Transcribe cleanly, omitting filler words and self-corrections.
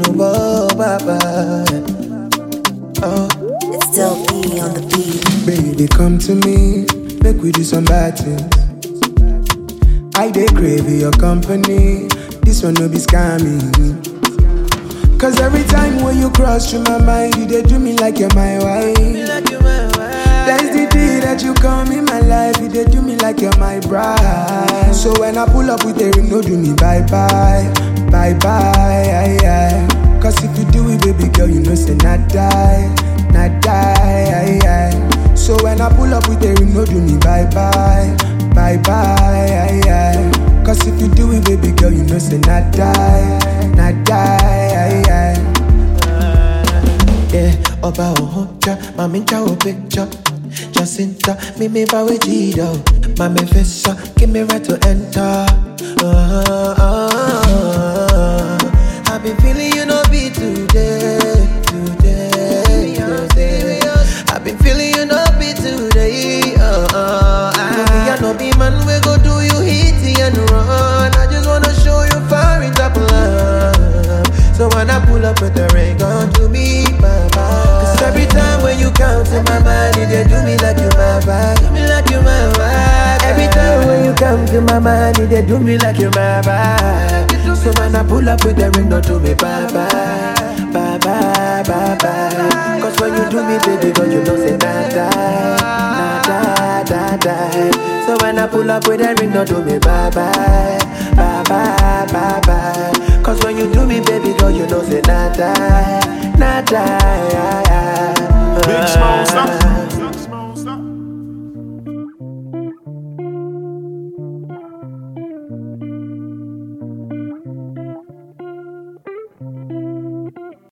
oh, baba. Oh. It's still E on the beat. Baby, come to me, make we do some bad things. I dey crave your company, this one no be scamming. Cause every time when you cross through my mind, you dey do me like you're my wife. That's the day that you come in my life, you dey do me like you're my bride. So when I pull up with a ring, no do me bye-bye, bye-bye, aye, aye. Cause if you do it, baby girl, you know say not die, aye, aye. So when I pull up with a ring, no do me bye-bye, bye-bye, aye, aye. Cause if you do it, baby girl, you know say not die, aye, aye. Yeah, Oba Ohoja, Mami Chao picture. Jacinta, me bawe Gido. Mami Fessa, give me right to enter. I've been feeling you no be today. I've been feeling you no be today. I no be man, we go do you hit and run. I just wanna show you far in top love. So when I pull up with the ring on to me, mama. Cause every time when you come to my mind, you just do me like you my vibe. Do me like you my vibe. Every time when you come to my mind, you just do me like you my vibe. So when I pull up with the ring, don't do me bye bye. Bye bye, bye bye. Cause when you do me, baby girl, you know say nah die. So when I pull up with the ring, don't do me bye bye. Bye bye, bye bye. Cause when you do me, baby girl, you know say nah die.